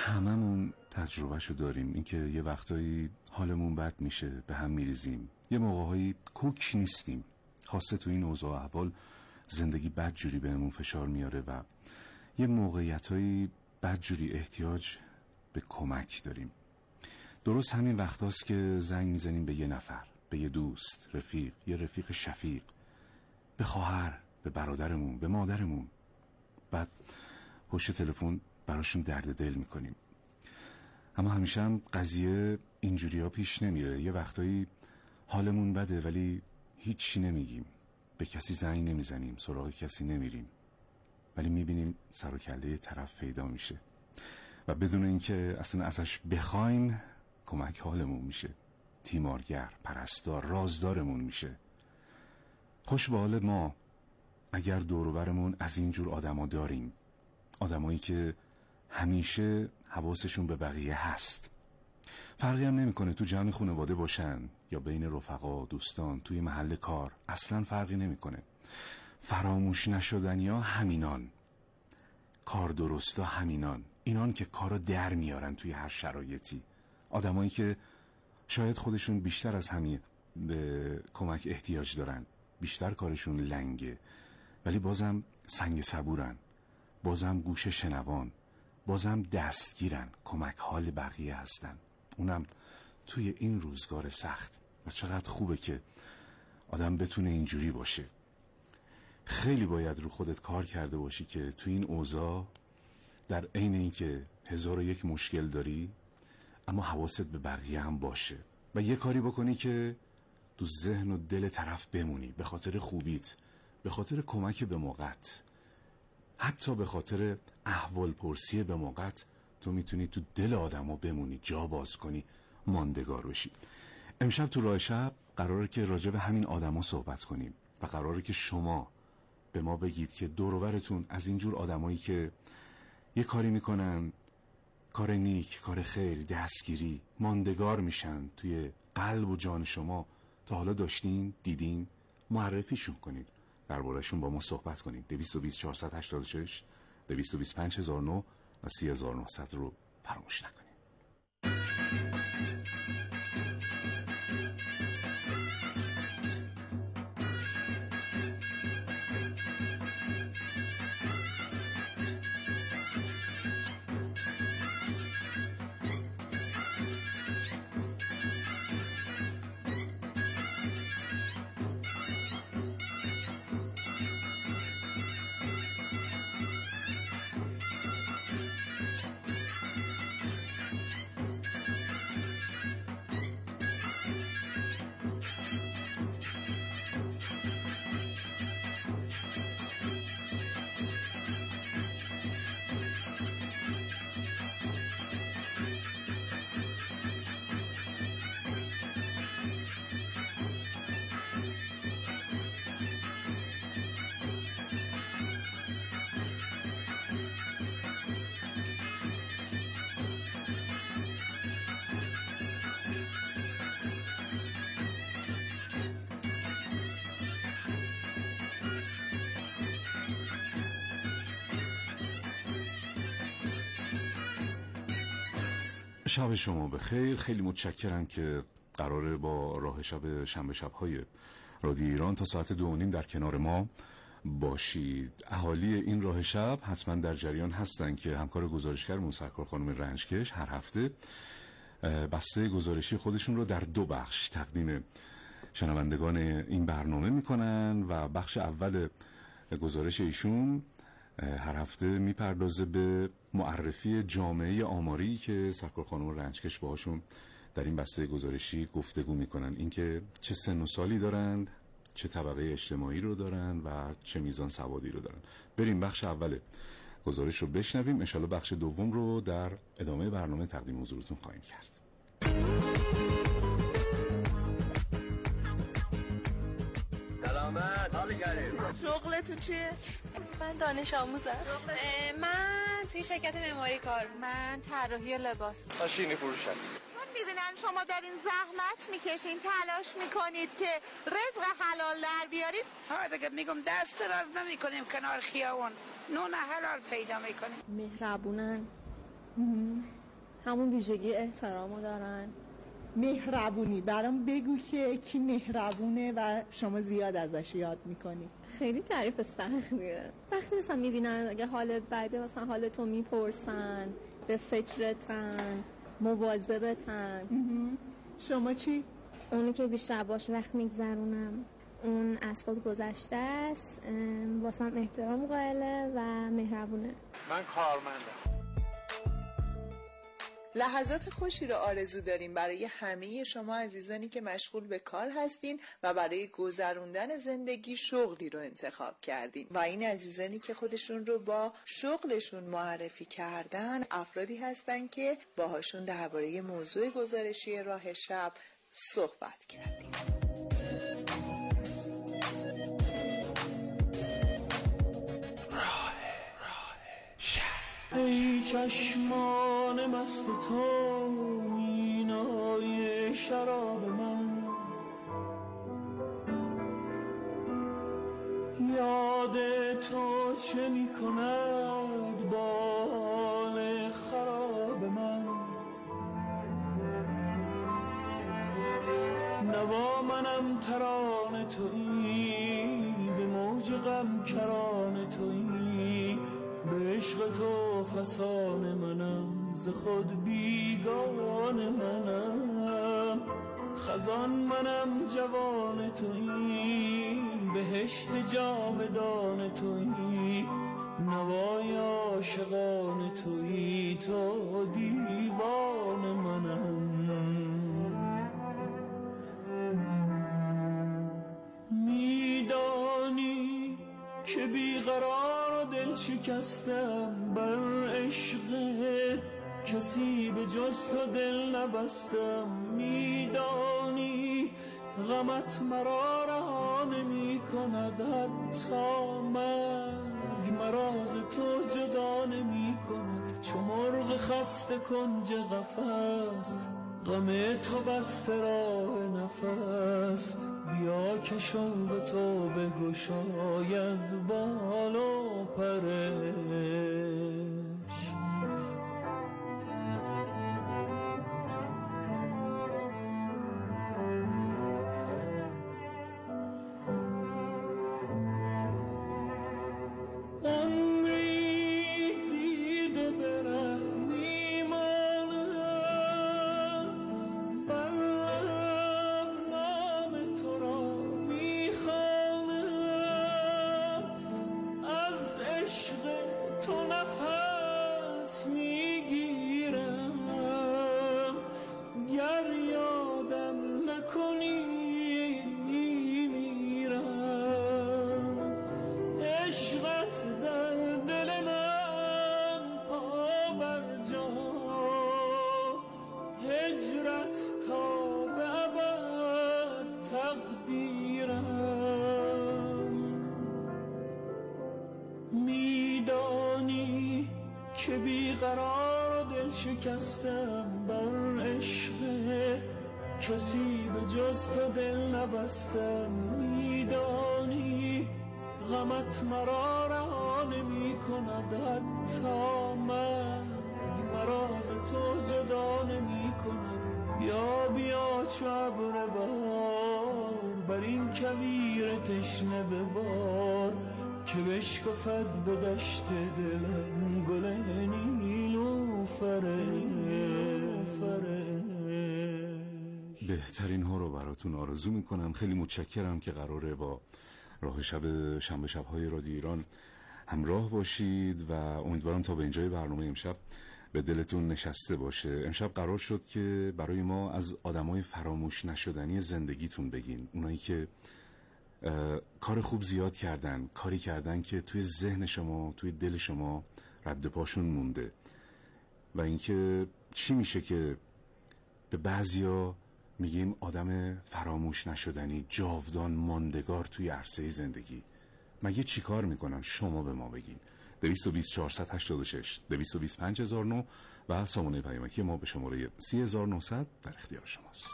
هممون تجربهشو داریم، اینکه یه وقتایی حالمون بد میشه، به هم میریزیم، یه موقعهایی کوک نیستیم، خاصه تو این اوضاع احوال زندگی بدجوری بهمون فشار میاره و یه موقعیتایی بدجوری احتیاج به کمک داریم. درست همین وقتاست که زنگ میزنیم به یه نفر، به یه دوست، رفیق، یه رفیق شفیق، به خواهر، به برادرمون، به مادرمون. بعد پشت تلفن براشون درد دل میکنیم. اما همیشه هم قضیه اینجوری ها پیش نمیره. یه وقتایی حالمون بده ولی هیچی نمیگیم، به کسی زنگ نمیزنیم، سراغ کسی نمیریم، ولی میبینیم سر و کله طرف پیدا میشه و بدون اینکه اصلا ازش بخوایم کمک حالمون میشه، تیمارگر، پرستار، رازدارمون میشه. خوش به حال ما اگر دور و برمون از اینجور آدما داریم، آدمایی که همیشه حواسشون به بقیه هست. فرقی هم نمیکنه تو جمع خانواده باشن یا بین رفقا، دوستان، توی محل کار، اصلا فرقی نمیکنه. فراموش نشدنی ها همینان، کار درستا همینان، اینان که کارو در میارن توی هر شرایطی. آدمایی که شاید خودشون بیشتر از همه به کمک احتیاج دارن، بیشتر کارشون لنگه، ولی بازم سنگ صبورن، بازم گوش شنوان، بازم دستگیرن، کمک حال بقیه هستن، اونم توی این روزگار سخت. و چقدر خوبه که آدم بتونه اینجوری باشه. خیلی باید رو خودت کار کرده باشی که توی این اوضاع، در عین اینکه 1001 مشکل داری اما حواست به بقیه هم باشه و یه کاری بکنی که تو ذهن و دل طرف بمونی، به خاطر خوبیت، به خاطر کمک به موقت، حتی به خاطر احوال پرسی به موقت. تو میتونی تو دل آدمو بمونی، جا باز کنی، ماندگار بشی. امشب تو راه شب قراره که راجع به همین آدما صحبت کنیم و قراره که شما به ما بگید که دور و برتون از اینجور آدمایی که یه کاری میکنن، کار نیک، کار خیر، دستگیری، ماندگار میشن توی قلب و جان شما، تا حالا داشتین، دیدین، معرفیشون کنید، درباره‌شون با ما صحبت کنید. 220 486 225 1009 و 3900 رو فراموش نکنید. شب شما بخیر. خیلی متشکرم که قراره با راه شب شنبه شب‌های رادیو ایران تا ساعت 2:30 در کنار ما باشید. اهالی این راه شب حتما در جریان هستن که همکار گزارشگرمون سرکار خانم رنجکش هر هفته بسته گزارشی خودشون رو در 2 بخش تقدیم شنوندگان این برنامه میکنن و بخش اول گزارش ایشون هر هفته میپردازه به معرفی جامعه آماری که سرکار خانم رنجکش باهاشون در این بسته گزارشی گفتگو میکنن، اینکه چه سن و سالی دارند، چه طبقه اجتماعی رو دارن و چه میزان سوادی رو دارن. بریم بخش اول گزارش رو بشنویم، انشالله بخش دوم رو در ادامه برنامه تقدیم حضورتون خواهیم کرد. سلامت، حالی کردیم. شغلتون چیه؟ من دانش آموزم. من توی شرکت معماری کار. من طراحی لباس. ماشینی فروش هست. من میبینم شما دارین زحمت میکشین، تلاش میکنید که رزق حلال در بیارید. دیگه میگم دست دراز نمیکنیم کنار خیابون، نون حلال پیدا میکنیم. مهربونن، همون ویژگی احترامو دارن. مهربونی برام بگو که کی مهربونه و شما زیاد ازش یاد میکنی. خیلی تعریف سختیه. وقتی مثلا میبینن اگه حالت بده مثلا حالتو میپرسن، به فکرتن، مواظبتن. شما چی؟ اونی که بیشتر باش وقت میگذرونم، اون از خود گذشته است، واسم احترام قائله و مهربونه. من کارمندم. لحظات خوشی رو آرزو داریم برای همه شما عزیزانی که مشغول به کار هستین و برای گذروندن زندگی شغلی رو انتخاب کردین و این عزیزانی که خودشون رو با شغلشون معرفی کردن افرادی هستن که باهاشون درباره موضوع گزارشی راه شب صحبت کردیم. ای چشمان مست تو مینای شراب من، یاد تو چه می کند بال خراب من. نوا منم ترانه تویی، به موج غم کرانه تویی، به عشق تو فسانه منم، ز خود بیگانه منم. خزان منم جوان تویی، بهشت جاودان تویی، نوای عاشقان تویی، تو دیوان منم. میدانی که بیقرار دل شکستم، بر عشق کسی به جز تو دل نبستم. میدانی غمت مرا رها نمی کند، حتی مرگ مرا ز تو جدا نمی کند. چو مرغ خسته کنج قفس، غم تو بسته راه نفس. بیا که شوق تو بگشاید بال و پرش. میدانی که بیقرار دل شکستم، بر عشق کسی به جز تو دل نبستم. میدانی غمت مرا رها نمی کند، حتی مرگ مرا ز تو جدا نمی کند. بیا بیا چو ابر بهار، بر این کویر تشنه ببار، که بشکفد به دشت دلم گل نیلوفره. بهترین ها رو براتون آرزو میکنم. خیلی متشکرم که قراره با راه شب شنبه شب‌های رادیو ایران همراه باشید و امیدوارم تا به اینجای برنامه امشب به دلتون نشسته باشه. امشب قرار شد که برای ما از آدمای فراموش نشدنی زندگیتون بگین، اونایی که کار خوب زیاد کردن، کاری کردن که توی ذهن شما، توی دل شما رد پاشون مونده، و اینکه چی میشه که به بعضیا میگیم آدم فراموش نشدنی، جاودان، ماندگار توی عرصه زندگی. مگه چی کار میکنن؟ شما به ما بگین. 220 486 220 5009 و سامانه پیامکی ما به شماره 30900 در اختیار شماست.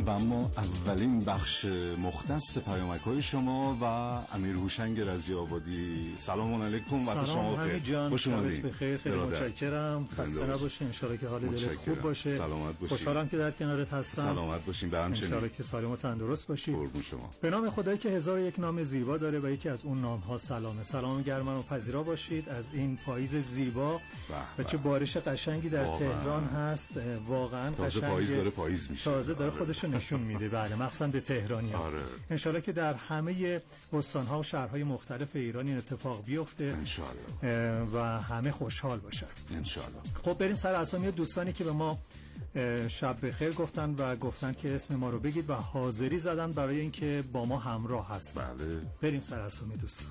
و اما اولین بخش مختص پیامک‌های شما و امیر هوشنگ رضی آبادی. سلام علیکم. وقت شما بخیر. خوش اومدید. بخیر، خیلی متشکرم. خسته نباشین، ان شاءالله که حال دلت خوب باشه. سلامت باشین. خوشحالم که در کنارت هستم. سلامت باشین. به همچنین. ان شاءالله که سالم و تندرست باشید. قربون شما. به نام خدایی که هزار یک نام زیبا داره و یکی از اون نام‌ها سلامه. سلام گرم و پذیرا باشید از این پاییز زیبا و چه بارش قشنگی در تهران هست. واقعا تازه پاییز داره پاییز میشه. تازه داره خودش رو نشون میده. بله، مخصوصا به تهرانی‌ها. آره. ان شاءالله که در همه استان‌ها و شهرهای مختلف ایران این اتفاق بیفته ان شاءالله و همه خوشحال باشن ان شاءالله. خب بریم سر اسامی دوستانی که به ما شب بخیر گفتن و گفتن که اسم ما رو بگید و حاضری زدن برای اینکه با ما همراه هستن. بله. بریم سر اسامی دوستان.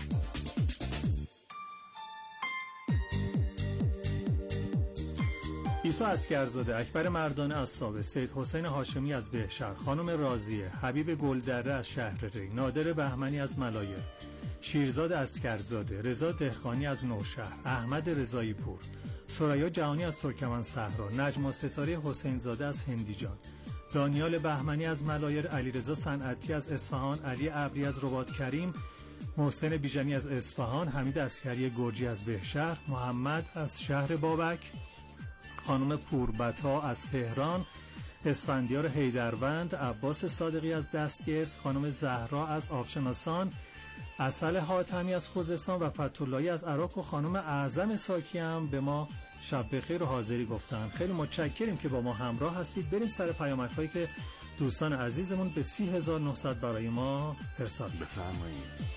عیسی اسکرزاده، اکبر مردانه از سابه، سید حسین هاشمی از بهشهر، خانم راضیه، حبیب گلدره از شهر ری، نادر بهمنی از ملایر، شیرزاد اسکرزاده، رضا دهقانی از نوشهر، احمد رضایی پور، ثریا جهانی از ترکمن صحرا، نجما ستاره حسین زاده از هندیجان، دانیال بهمنی از ملایر، علیرضا صنعتی از اصفهان، علی ابری از رباط کریم، محسن بیژنی از اصفهان، حمید عسکری گرجی از بهشهر، محمد از شهر بابک، خانم پوربتا از تهران، اسفندیار حیدروند، عباس صادقی از دستگرد، خانم زهرا از آبشناسان، عسل حاتمی از خوزستان و فتح‌اللهی از عراق و خانم اعظم ساکی هم به ما شب بخیر و حاضری گفتن. خیلی متشکریم که با ما همراه هستید. بریم سر پیامک‌هایی که دوستان عزیزمون به 30900 برای ما ارسال بفرمایید.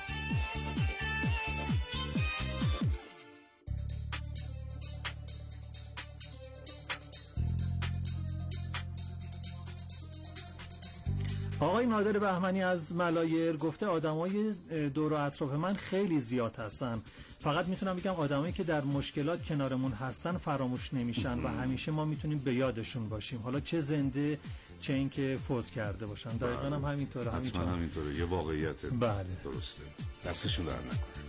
آقای نادر بهمنی از ملایر گفته آدمای دور و اطراف من خیلی زیاد هستن، فقط میتونم بگم آدمایی که در مشکلات کنارمون هستن فراموش نمیشن و همیشه ما میتونیم به یادشون باشیم، حالا چه زنده چه اینکه فوت کرده باشن. دقیقاً هم همینطوره. همینطوره، یه واقعیت. بله درسته. دستشون در نکنه.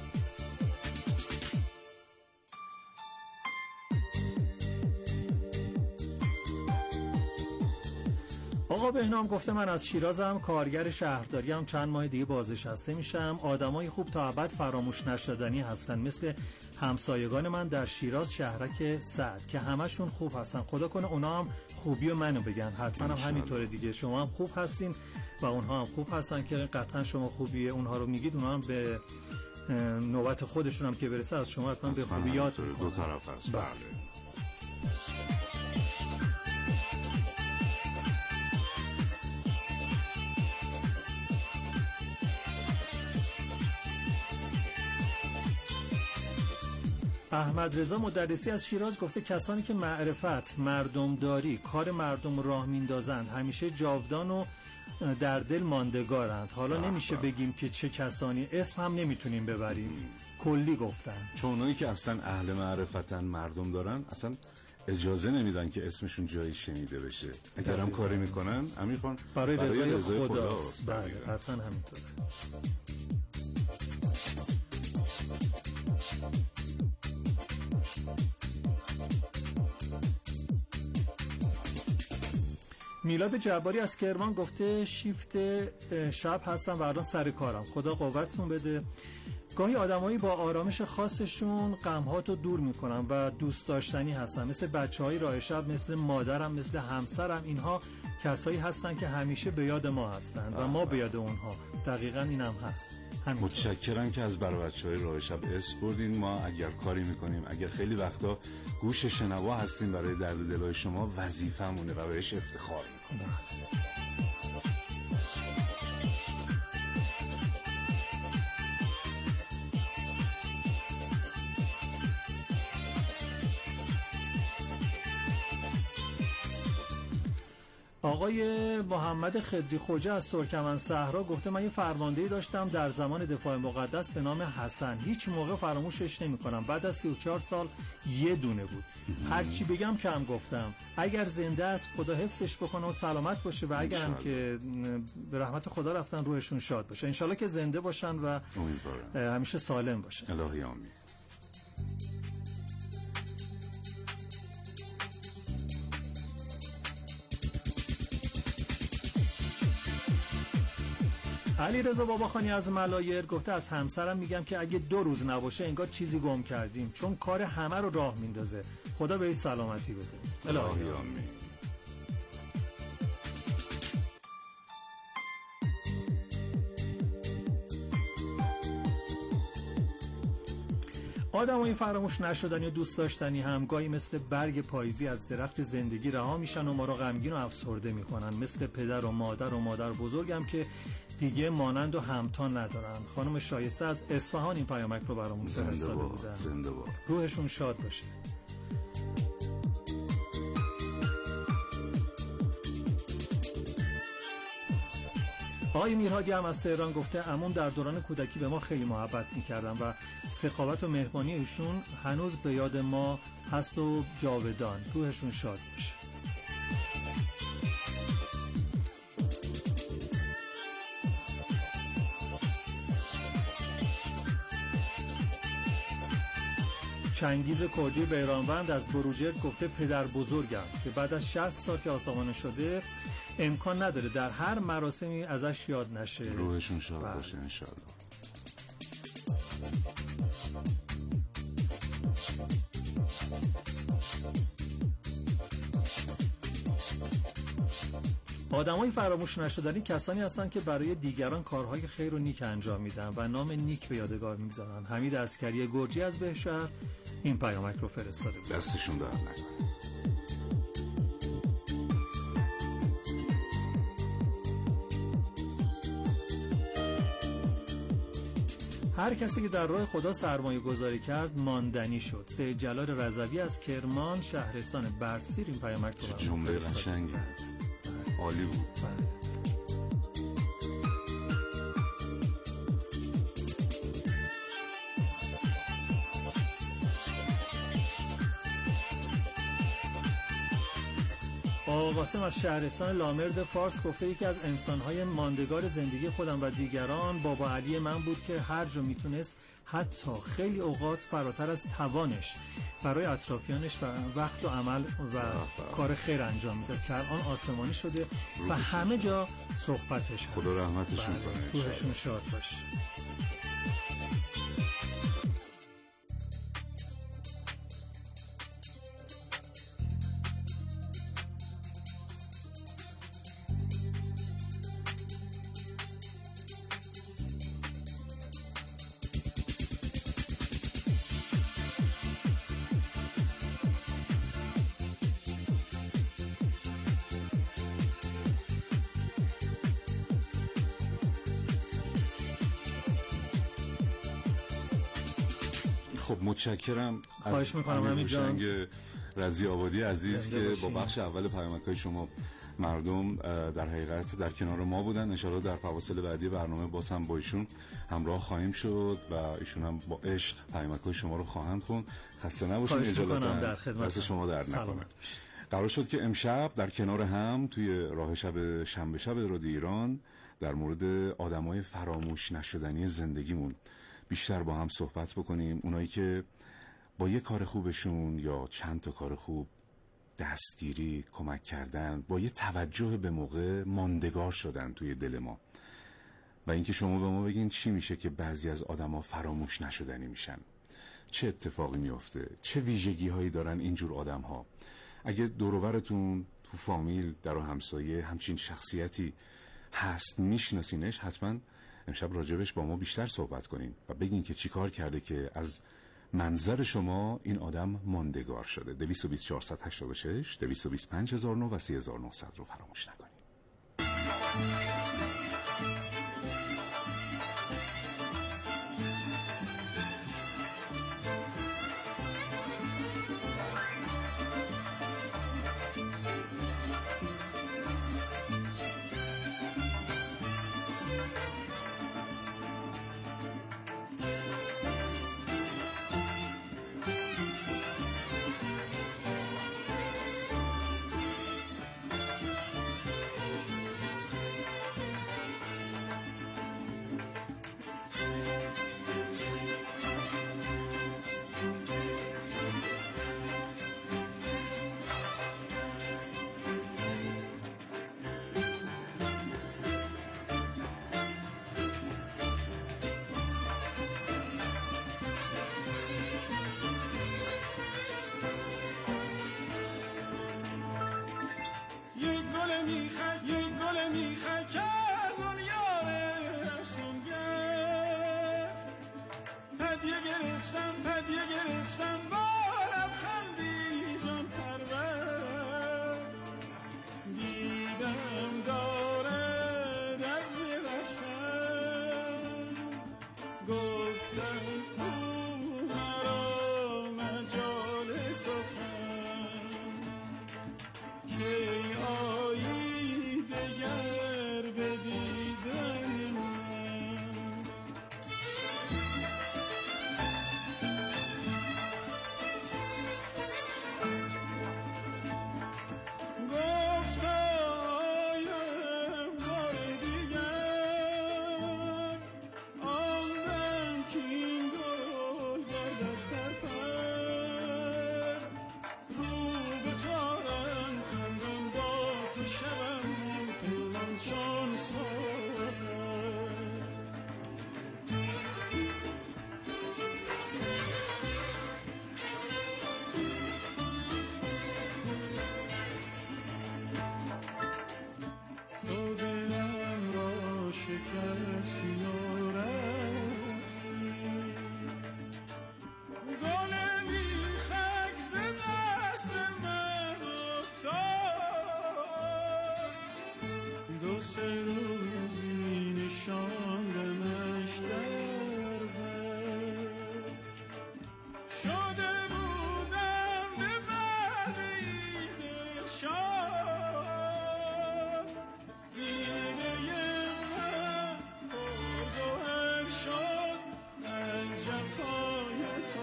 آقا بهنام گفته من از شیرازم، کارگر شهرداریم، چند ماه دیگه بازنشسته میشم. آدمای خوب تا ابد فراموش نشدنی هستن، مثل همسایگان من در شیراز شهرک سعد که همشون خوب هستن. خدا کنه اونا هم خوبی و منو بگن. حتما هم همینطوره دیگه. شما هم خوب هستین و اونها هم خوب هستن که قطعا شما خوبی اونها رو میگید، اونها هم به نوبت خودشون هم که برسه از شما حتما به خوبی یاد میکنن. دو طرف هست. بله. احمد رضا مدرسی از شیراز گفته کسانی که معرفت، مردمداری، کار مردم راه میندازند همیشه جاودان و در دل ماندگارند. حالا نمیشه بگیم که چه کسانی، اسم هم نمیتونیم ببریم، کلی گفتن. چون اونایی که اصلا اهل معرفتن، مردم دارن، اصلا اجازه نمیدن که اسمشون جایی شنیده بشه. اگر هم کاری میکنن امیر خان برای رضای خداست. بله، حتما همینطوره. میلاد جباری از کرمان گفته شیفت شب هستم و الان سر کارم، خدا قوتتون بده. گاهی آدمایی با آرامش خاصشون غم‌هاتو دور میکنن و دوست داشتنی هستن، مثل بچه‌های راه شب، مثل مادرم، مثل همسرم. اینها کسایی هستن که همیشه به یاد ما هستن و ما به یاد اونها. دقیقاً اینم هست. متشکرم که از برای بچه‌های راه شب اسم بردین. ما اگر کاری میکنیم، اگر خیلی وقتا گوش شنوا هستیم برای درد دلای شما، وظیفه‌مونه و بهش افتخار میکنم. آقای محمد خدری خوجه از ترکمن صحرا گفته من یه فرماندهی داشتم در زمان دفاع مقدس به نام حسن، هیچ موقع فراموشش نمی کنم. بعد از 34 سال یه دونه بود. هرچی بگم کم گفتم. اگر زنده است خدا حفظش بکنه و سلامت باشه و اگر هم که به رحمت خدا رفتن روحشون شاد باشه. انشالله که زنده باشن و همیشه سالم باشن. الهی آمین. علیرضا باباخانی از ملایر گفته از همسرم میگم که اگه 2 روز نباشه انگار چیزی گم کردیم، چون کار همه رو راه میندازه. خدا بهش سلامتی بده. الهی آمین. آدمای فراموش نشدنی و دوست داشتنی همگاهی مثل برگ پاییزی از درخت زندگی رها میشن و ما رو غمگین و افسرده میکنن، مثل پدر و مادر بزرگم که دیگه مانند و همتا ندارن. خانم شایسته از اصفهان این پیامک رو برامون فرستاده بودن. زنده باد. روحشون شاد باشه. آقای میرهادی هم از تهران گفته عموم در دوران کودکی به ما خیلی محبت میکردن و سخاوت و مهربانی ایشون هنوز به یاد ما هست و جاودان. روحشون شاد باشه. چنگیز کردی بیرانوند از بروجرد گفته پدر بزرگم که بعد از 60 سال که آسمانه شده امکان نداره در هر مراسمی ازش یاد نشه. روحشون شاد باشه انشاءالله. آدمای فراموش نشدنی کسانی هستند که برای دیگران کارهای خیر و نیک انجام میدن و نام نیک به یادگار میگذارن. حمید عسکری گرجی از بهشهر این پیامک رو فرستاده بود. دستشون درد نکنه. هر کسی که در راه خدا سرمایه گذاری کرد ماندنی شد. سید جلال رضوی از کرمان شهرستان برسیر این پیامک رو جمله قشنگی عالی بود. قاسم از شهرستان لامرد فارس گفته یکی از انسان‌های ماندگار زندگی خودم و دیگران بابا علی من بود که هر جا میتونست حتی خیلی اوقات فراتر از توانش برای اطرافیانش و وقت و عمل و کار خیر انجام میداد که الان آسمانی شده و همه جا صحبتش هست. خدا رحمتشون کنه. روحشون شاد باشه. خب متشکرم. خواهش میکنم همین جان رضی آبادی عزیز که با بخش اول پیامک‌های شما مردم در حقیقت در کنار ما بودن. انشاءالله در فواصل بعدی برنامه باز هم با ایشون همراه خواهیم شد و ایشون هم با عشق پیامک‌های شما رو خواهند خوند. خسته نباشید. اجازه دست شما درد نکنه. قرار شد که امشب در کنار هم توی راه شب شنبه شب رادیو ایران در مورد آدمای فراموش نشدنی زندگیمون بیشتر با هم صحبت بکنیم. اونایی که با یه کار خوبشون یا چند تا کار خوب دستگیری، کمک کردن، با یه توجه به موقع ماندگار شدن توی دل ما. و اینکه شما به ما بگین چی میشه که بعضی از آدما فراموش نشدنی میشن، چه اتفاقی میفته، چه ویژگی هایی دارن اینجور آدم ها. اگه دور و برتون تو فامیل در و همسایه همچین شخصیتی هست میشناسینش، حتما امشب راجبش با ما بیشتر صحبت کنین و بگین که چی کار کرده که از منظر شما این آدم ماندگار شده. 220 486 225 009 و 3900 رو فراموش نکنید. گل میخک یک گل میخک که از اون یار افسونگر هدیه گرفتم با لبخندی جان پرور دیدم دارد از میرفتن گفتم کو مرا مجال سخن که آیی دگر به دیدن من گفت آیم بار دیگر آمدم که این گل گردد در پر رو به تارم خندم با تو شبم پیمان چون ساغر تو دلم را شکستی و رفتی گل میخک ز دست من افتاد دو سه روزی نشاندمش در بر شده بودم به وعده دلشاد دیده من پرگوهر شد از جفای تو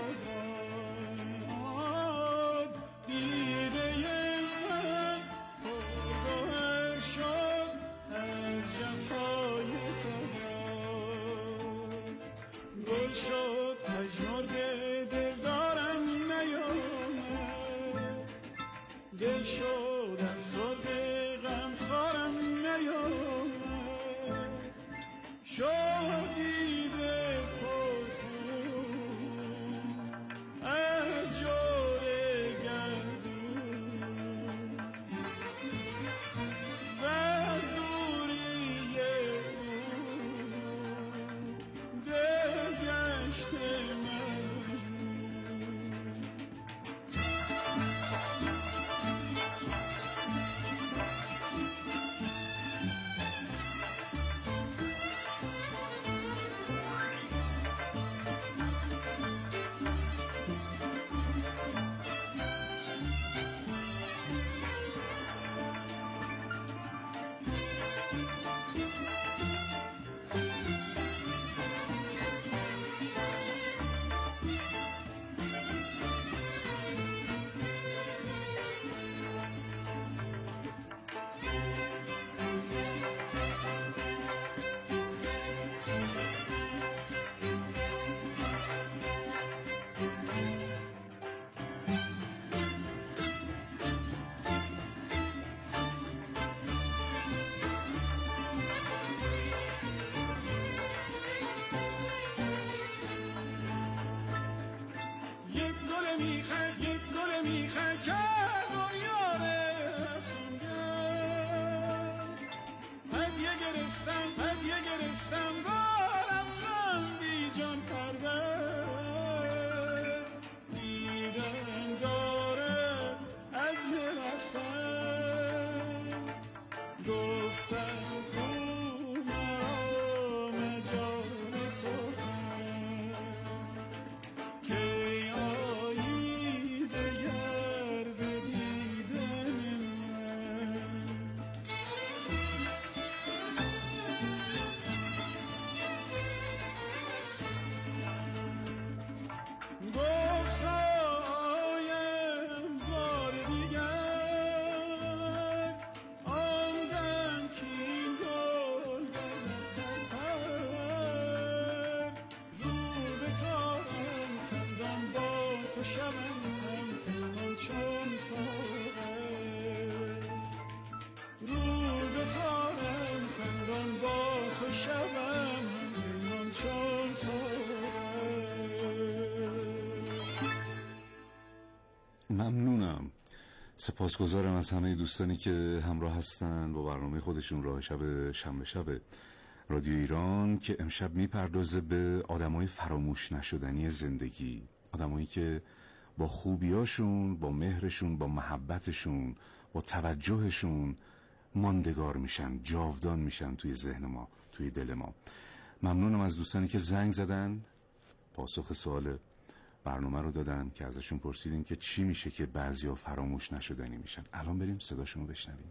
باد دیده من پرگوهر شد از جفای تو باد گل شد پژمرده دل دارم نیامد دل شد افسرده غم خارم نیامد شد دیده پرخون از جور گردون و از دوری اون دل گشته مجنون یک گل میخک که از اون یار افسونگر هدیه گرفتم با لبخندی جان پرور دیدم داره از میرفتن گفتم کو مرا مجال سخن که آیی دگر به دیدن من گفت آیم بار دیگر آمدم که این گل گردد در پر رو به تارم خندم با تو شبم پیمان چون ساغر رو به تارم خندم با تو شبم پیمان چون ساغر ممنونم. سپاسگزارم از همه دوستانی که همراه هستن با برنامه خودشون راه شب شنبه رادیو ایران که امشب میپردازه به آدمای فراموش نشدنی زندگی، آدمایی که با خوبیاشون، با مهرشون، با محبتشون، با توجهشون ماندگار میشن، جاودان میشن توی ذهن ما، توی دل ما. ممنونم از دوستانی که زنگ زدن، پاسخ سوال برنامه رو دادن که ازشون پرسیدیم که چی میشه که بعضیا فراموش نشدنی میشن. الان بریم صداشون رو بشنویم.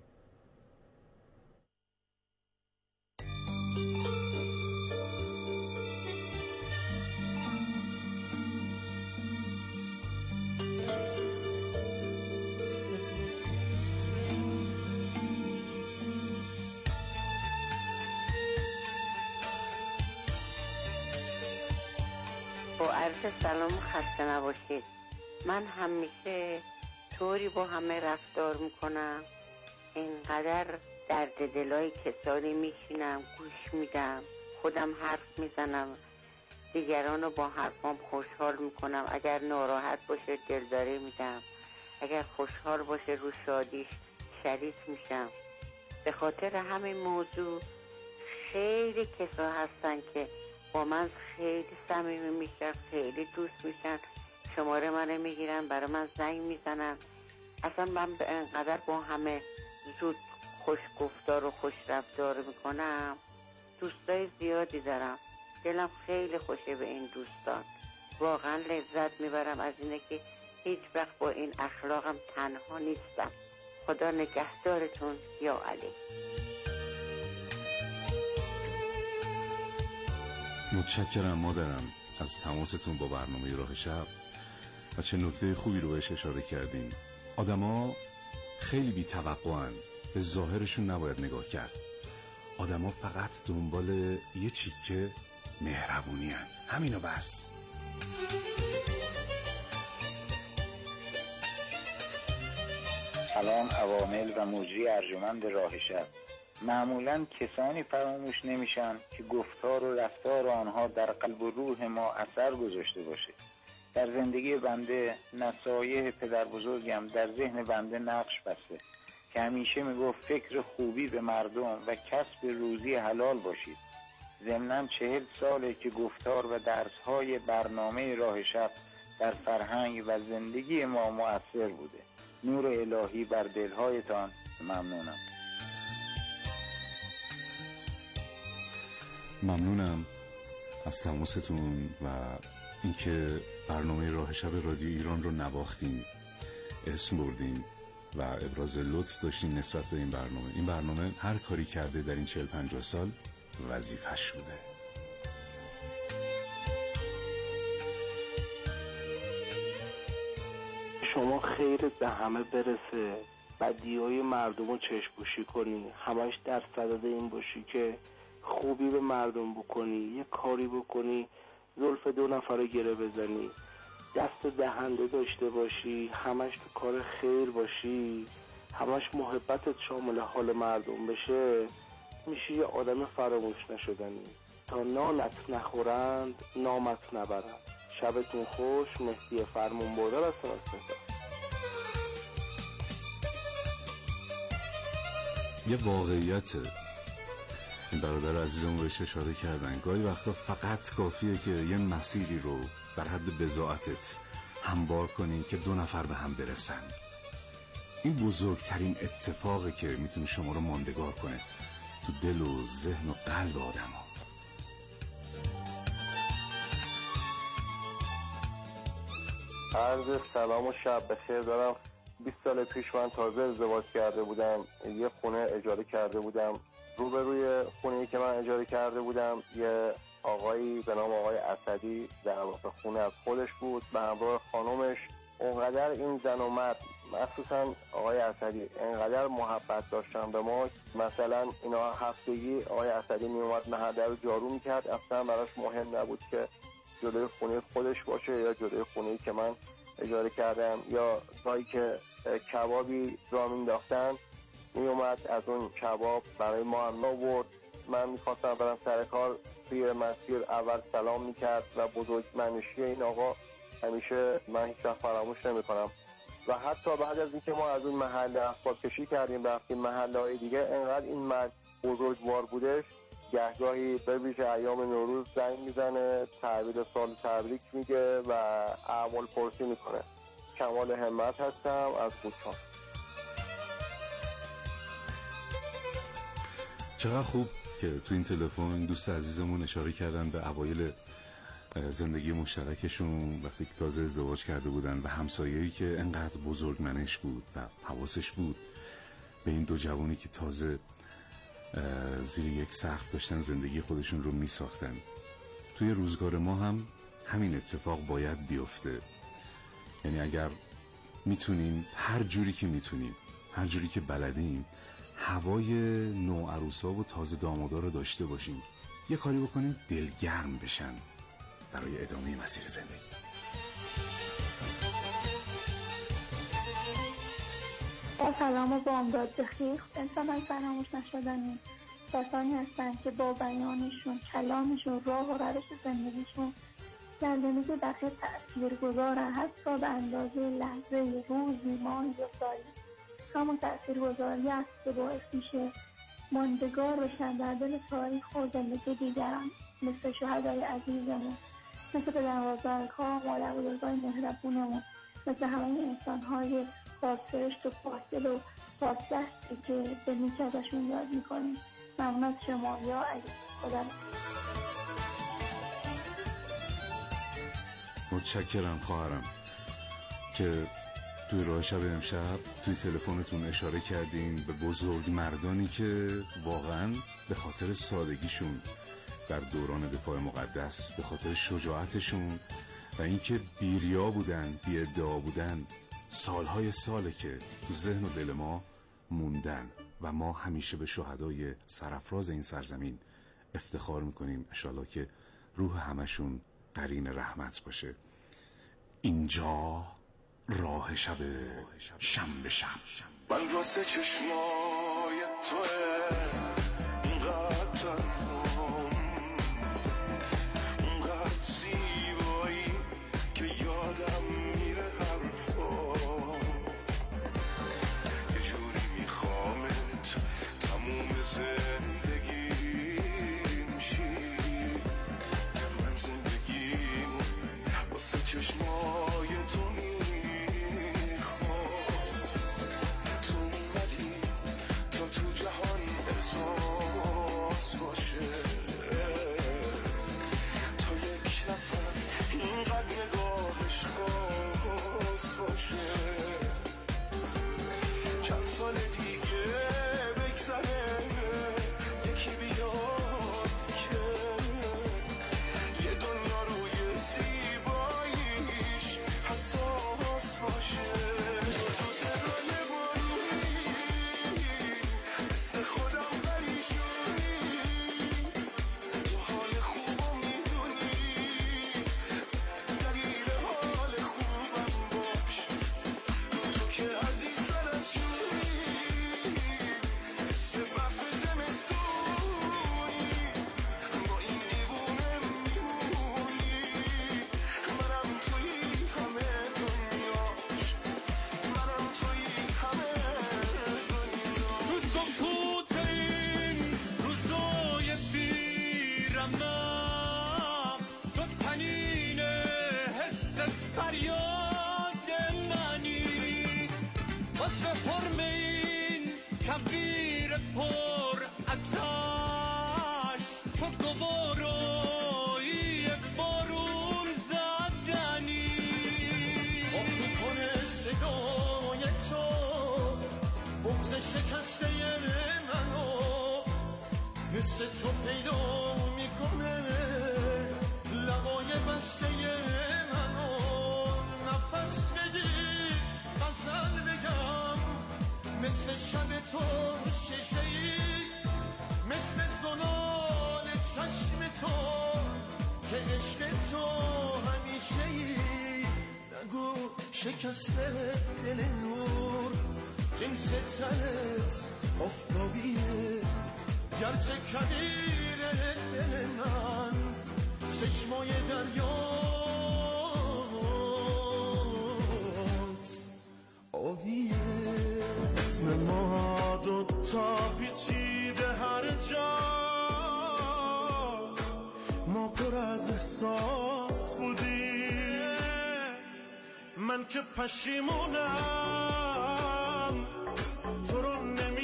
با عرض سلام و خسته نباشید. من همیشه طوری با همه رفتار میکنم، اینقدر درد دلای کسانی میشینم، گوش میدم، خودم حرف میزنم، دیگران رو با حرفام خوشحال میکنم. اگر ناراحت باشه دلداری میدم، اگر خوشحال باشه رو شادیش شریک میشم. به خاطر همین موضوع خیلی کسا هستن که با من خیلی صمیمی میشن، خیلی دوست میشن، شماره منو میگیرن، برای من زنگ میزنن. اصلا من به انقدر با همه زود خوش گفتار و خوش رفتار میکنم، دوستای زیادی دارم، دلم خیلی خوشه به این دوستان، واقعا لذت میبرم از اینه که هیچ وقت با این اخلاقم تنها نیستم. خدا نگهدارتون یا علی. متشکرم مادرم از تماستون با برنامه راه شب و چه نکته خوبی رو بهش اشاره کردیم. آدما خیلی بی توقعن، به ظاهرشون نباید نگاه کرد. آدما فقط دنبال یه چیکه مهربونی هن. همینو بس. سلام عوامل و مجری ارجمند راه شب. معمولاً کسانی فراموش نمیشن که گفتار و رفتار آنها در قلب و روح ما اثر گذاشته باشه. در زندگی بنده نصایح پدر بزرگم در ذهن بنده نقش بسته که همیشه میگفت فکر خوبی به مردم و کسب روزی حلال باشید. ضمناً 40 ساله که گفتار و درس‌های برنامه راه شب در فرهنگ و زندگی ما مؤثر بوده. نور الهی بر دلهایتان. ممنونم. ممنونم از تماستون و اینکه برنامه راه شب رادیو ایران رو نواختین، اسم بردین و ابراز لطف داشتین نسبت به این برنامه. این برنامه هر کاری کرده در این 40-50 سال وظیفه‌اش بوده. شما خیرت به همه برسه، بدیهای مردم رو چشم‌پوشی کنی، همش در صدد این باشی که خوبی به مردم بکنی، یه کاری بکنی زلف 2 نفر رو گره بزنی، دست دهنده داشته باشی، همش تو کار خیر باشی، همش محبتت شامل حال مردم بشه، میشی یه آدم فراموش نشدنی. تا نانت نخورند نامت نبرند. شبتون خوش. مهدی فرمون بردار از سنستان. یه واقعیت این برادر عزیزمون بهش اشاره کردن. گاهی وقتا فقط کافیه که یه مسیری رو در حد بضاعتت هموار کنی که 2 نفر به هم برسن. این بزرگترین اتفاقه که میتونه شما رو ماندگار کنه تو دل و ذهن و قلب آدم ها. عرض سلام و شب بخیر دارم. 20 سال پیش من تازه ازدواج کرده بودم، یه خونه اجاره کرده بودم. روبروی خونه‌ای که من اجاره کرده بودم یه آقایی به نام آقای اسدی در واقع خونه از خودش بود به همراه خانومش. اونقدر این زن و مرد، مخصوصا آقای اسدی، انقدر محبت داشتن به ما. مثلا اینا هفتگی آقای اسدی می اومد محله رو جارو میکرد، اصلا براش مهم نبود که جلوی خونه خودش باشه یا جلوی خونه‌ای که من اجاره کردم، یا جایی که کبابی را مینداختن می اومد از اون کباب برای ما هم آورد. من میخواستم برم سر کار، توی مسیر اول سلام میکرد و بزرگمنشی این آقا همیشه من هیچ وقت فراموش نمیکنم. و حتی بعد از اینکه ما از اون محله اسباب کشی کردیم رفتیم محله های دیگه، انقدر این مرد بزرگوار بودش، گهگاهی به ویژه ایام نوروز زنگ میزنه، تحویل سال تبریک میگه و احوال پرسی میکنه. کمال همت هستم از کوچان. چقدر خوب که تو این تلفن دوست عزیزمون اشاره کردن به اوایل زندگی مشترکشون وقتی که تازه ازدواج کرده بودن و همسایه‌ای که انقدر بزرگمنش بود و حواسش بود به این دو جوانی که تازه زیر یک سقف داشتن زندگی خودشون رو می ساختن. توی روزگار ما هم همین اتفاق باید بیفته. یعنی اگر میتونیم هر جوری که میتونیم، هر جوری که بلدیم، هوای نوعروسا و تازه دامادا رو داشته باشیم، یه کاری بکنیم دلگرم بشن برای ادامه مسیر زندگی. با سلام و بامداد بخیر. انسان فراموش نشدنی کسانی هستند که با بیانشون، کلامشون، راه و روش زندگیشون در زندگی بقیه تأثیرگذارن، حتی به اندازه لحظه، روزی، ماهی یا سالی. همون تأثیرگذاری است که باعث میشه ماندگار بشن در دل تاریخ و زندگی دیگران، مثل شهدای عزیزمون، مثل پدربزرگ‌ها، مادربزرگ‌های مهربونمون، مثل همه انسان‌های پاکسرشت و پاکدل و پاکدستی که به نیک ازشون یاد میکنیم. ممنون از شما یا علی. خدا متشکرم خواهرم که توی راه شب امشب توی تلفنتون اشاره کردین به بزرگ مردانی که واقعاً به خاطر سادگیشون در دوران دفاع مقدس، به خاطر شجاعتشون و اینکه بیریا بودن، بی ادعا بودن، سالهای ساله که تو ذهن و دل ما موندن و ما همیشه به شهدای سرافراز این سرزمین افتخار میکنیم. انشالله که روح همشون قرین رحمت باشه. اینجا راه شب شنبه شب. من واسه چشمای توه اونقدر تنهام، اونقدر زیبایی که یادم میره حرفا، یه جوری میخوامت تموم زندگیم شی. من زندگیم واسه چشمای تو احساس باشه تا یک نفر اینقدر نگاهش خاص باشه. چند سال دیگه بگذره یکی بیاد که یه دنیا روی زیباییش حساس باشه. تو صدای خودم پریشونی، تو حال خوبو میدونی، دلیل حال خوبم باش، تو که عزیز سرشونی، حس برف زمستونی، با این دیوونه میمونی. منم توی همه دنیاش، منم توی همه کبیر پر اتش، تو گوارایی بارون زدنی، آب میکنه صدای تو بغض شکسته منو، حس تو پیدا میکنه لبای بسته منو. نفس بگیر غزل بگم مثل شب تو شیشه‌ای، مثل زلال چشم تو که عشق تو همیشه‌ای. نگو شکسته دل نور، جنس تنت آفتابیه، گرچه کبیر دل من چشمای دریات. من که پشیمونم تو رو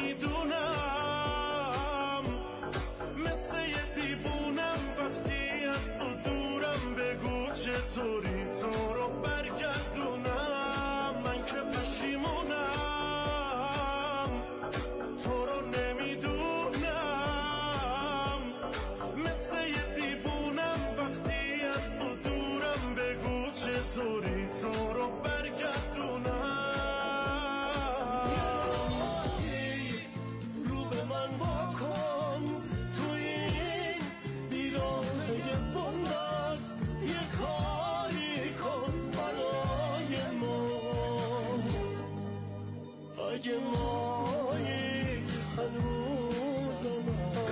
نمیدونم، مثل یه دیوونم وقتی از تو دورم، بگو چطوری تو رو برگردونم. من که پشیمونم تو رو نمیدونم، مثل یه دیوونم وقتی از تو دورم، بگو چطوری تو رو برگردونم. رو به من واکن تو این بیرانه بنداز، یه کاری کن برای ما، اگه مایی هنوزم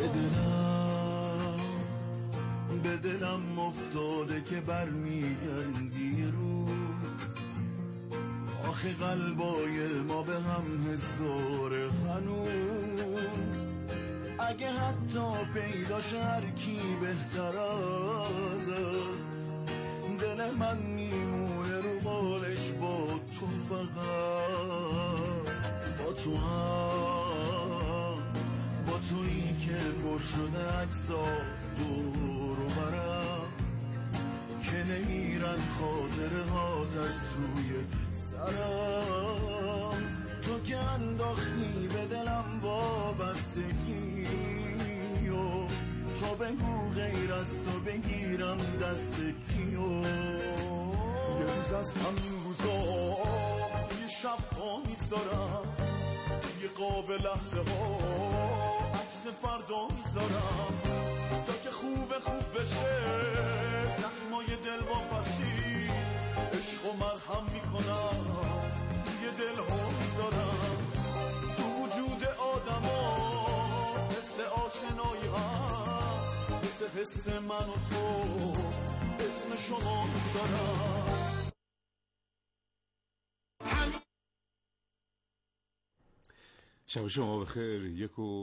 به دلم افتاده که برمیگردی روز، آخه قلبای ما به هم هزاره هنوز، اگه حتی پیداش هر کی بهتر ازت، دل من میمونه رو بالش با تو، فقط با تو هم، با تویی که پر شده عکسا دور و برم، که نمیرن خاطره هات از توی سرم، تو که انداختی به دلم وابستگی، و تو بگو غیر از تو بگیرم دست کیو. یه روز از همین روزا یه شب ها میذارم، یه قاب لحظه ها عکس فردا میذارم، تا که خوب بشه نخمای دل واپسی، عشق و مرهم میکنم، یه دل ها میذارم تو وجود آدم ها، مثل آشنایی هست، مثل حس من و تو اسم شما میذارم. شب شما بخیر.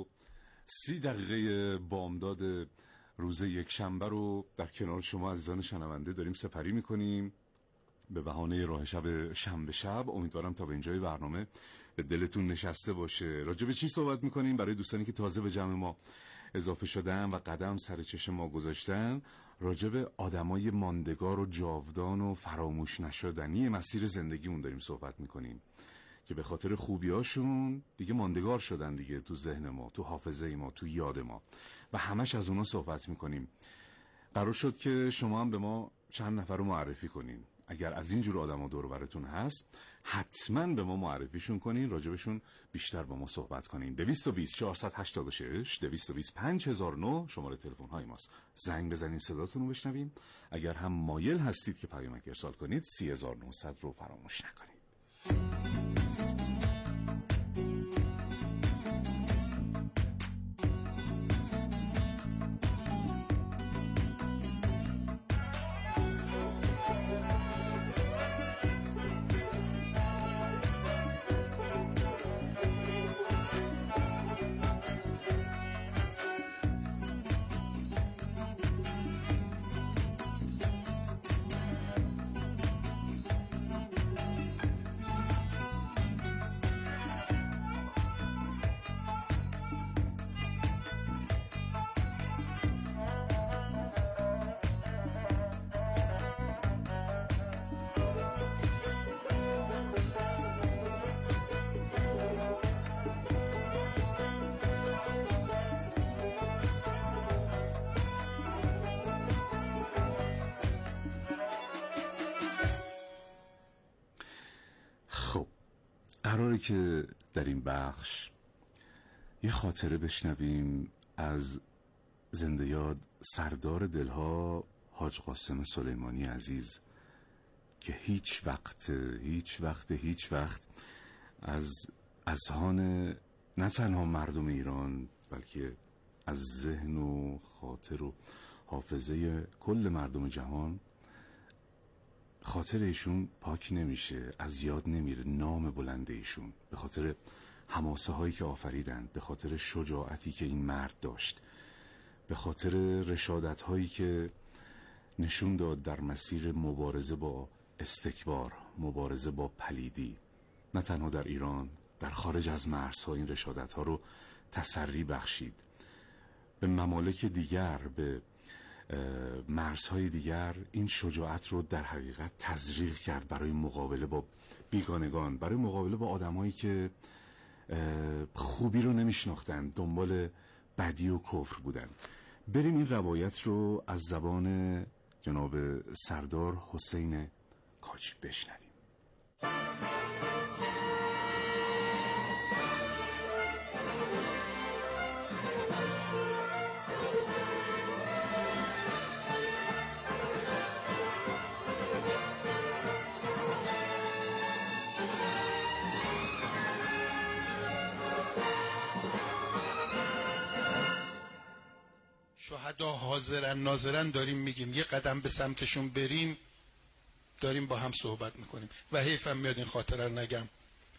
1:30 بامداد روز یک شنبه رو در کنار شما عزیزان شنونده داریم سپری میکنیم به بهانه راه شب شنبه شب. امیدوارم تا به اینجای برنامه به دلتون نشسته باشه. راجع به چی صحبت میکنیم؟ برای دوستانی که تازه به جمع ما اضافه شدن و قدم سر چشم ما گذاشتن، راجع به آدمای ماندگار و جاودان و فراموش نشدنی مسیر زندگیمون داریم صحبت میکنیم که به خاطر خوبیاشون دیگه ماندگار شدن دیگه تو ذهن ما، تو حافظه ما، تو یاد ما، و همش از اونا صحبت میکنیم. قرار شد که شما هم به ما چند نفر رو معرفی کنین. اگر از این جور آدما دور و براتون هست، حتما به ما معرفیشون کنین، راجبشون بیشتر با ما صحبت کنین. 220 486 220 5009 شماره تلفن های ماست. زنگ بزنین صداتون رو بشنویم. اگر هم مایل هستید که پیامک ارسال کنید 3900 رو فراموش نکنید. قراره که در این بخش یه خاطره بشنویم از زنده یاد سردار دلها حاج قاسم سلیمانی عزیز، که هیچ وقت از اذهان نه تنها مردم ایران بلکه از ذهن و خاطر و حافظه کل مردم جهان خاطر ایشون پاک نمیشه، از یاد نمیره. نام بلند ایشون به خاطر حماسه هایی که آفریدند، به خاطر شجاعتی که این مرد داشت، به خاطر رشادت هایی که نشون داد در مسیر مبارزه با استکبار، مبارزه با پلیدی نه تنها در ایران، در خارج از مرزها این رشادت‌ها رو تسری بخشید. به ممالک دیگر، به مرزهای دیگر این شجاعت رو در حقیقت تزریق کرد برای مقابله با بیگانگان، برای مقابله با آدمایی که خوبی رو نمیشناختن، دنبال بدی و کفر بودن. بریم این روایت رو از زبان جناب سردار حسین کاجی بشنویم. شهدا حاضرن ناظرن داریم میگیم، یه قدم به سمتشون بریم داریم با هم صحبت میکنیم و حیفم میاد این خاطره رو نگم.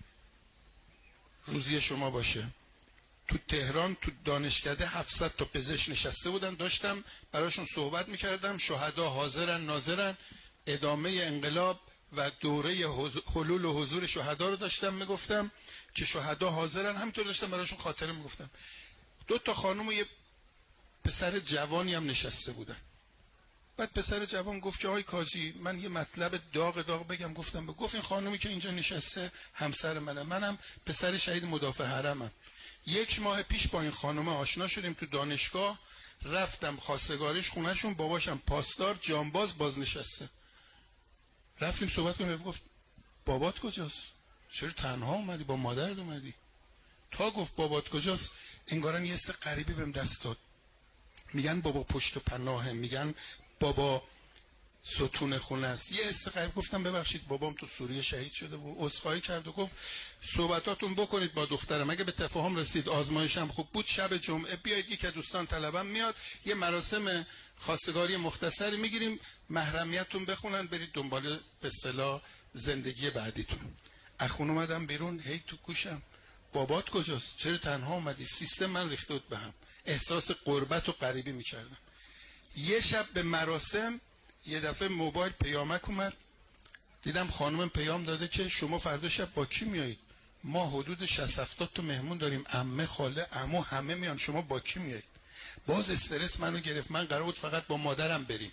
روزی شما باشه. تو تهران تو دانشکده 700 تا پزشک نشسته بودن، داشتم براشون صحبت میکردم. شهدا حاضرن ناظرن، ادامه انقلاب و دوره حلول و حضور شهدا رو داشتم میگفتم که شهدا حاضرن. همینطور داشتم براشون خاطره میگفتم. 2 تا خانم و یه پسر جوانی هم نشسته بودن. بعد پسر جوان گفت که آقای کاجی من یه مطلب داغ بگم. گفت این خانومی که اینجا نشسته همسر منم پسر شهید مدافع حرمم. 1 ماه پیش با این خانم آشنا شدیم تو دانشگاه، رفتم خواستگاریش خونهشون، باباشم پاسدار جانباز بازنشسته. رفتیم صحبت کنیم. گفت بابات کجاست؟ چرا تنها اومدی؟ با مادرت اومدی؟ تا گفت بابات کجاست انگارن یه حس غریبی بهم دست داد. میگن بابا پشت و پناهه، میگن بابا ستون خونه است. یه حس غریب. گفتم ببخشید بابام تو سوریه شهید شده و عذرخواهی کرد و گفت صحبتاتون بکنید با دخترم، اگه به تفاهم رسید آزمایشم خوب بود شب جمعه بیاید، یکی از دوستان طلبم میاد، یه مراسم خواستگاری مختصری میگیریم، محرمیتتون بخونن برید دنبال به اصطلاح زندگی بعدیتون. اخون اومدم بیرون، هی تو گوشم بابات کجاست؟ چرا تنها اومدی؟ سیستم من ریخته بود به هم. احساس غربت و غریبی میکردم. یه شب به مراسم یه دفعه موبایل پیامک اومد، دیدم خانم پیام داده که شما فردا شب با کی میایید؟ ما حدود 60-70 تا مهمون داریم، عمه خاله عمو همه میان، شما با کی میایید؟ باز استرس منو گرفت. من قرار بود فقط با مادرم بریم،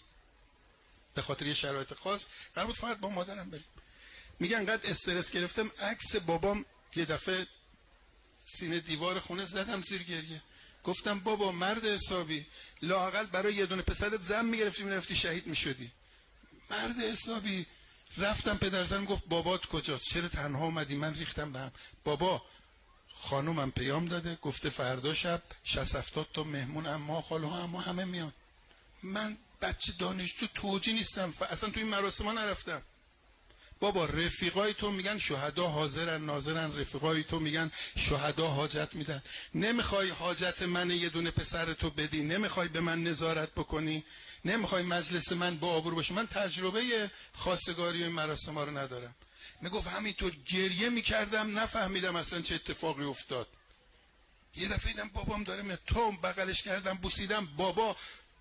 به خاطر یه شرایط خاص قرار بود فقط با مادرم بریم. میگن انقدر استرس گرفتم عکس بابام یه دفعه سینه دیوار خونه زدم زیر گریه. گفتم بابا مرد حسابی، لااقل برای یه دونه پسرت زن میرفتی شهید میشدی. مرد حسابی. رفتم پدرزنم گفت بابات کجاست؟ چرا تنها اومدی؟ من ریختم به هم. بابا خانومم پیام داده گفته فردا شب 60-70 تا مهمون عمه خاله ها عمو همه میان. من بچه دانشجو توجی نیستم، اصلا تو این مراسم ها نرفتم. بابا رفیقای تو میگن شهدا حاضرن ناظرن، رفیقای تو میگن شهدا حاجت میدن. نمیخوای حاجت من یه دونه پسر تو بدی؟ نمیخوای به من نظارت بکنی؟ نمیخوای مجلس من با آبرو باشه؟ من تجربه خواستگاری و این مراسم ها رو ندارم. میگفت همینطور گریه میکردم، نفهمیدم اصلا چه اتفاقی افتاد. یه دفعه دیدم بابام داره میاد، تو بغلش کردم بوسیدم. بابا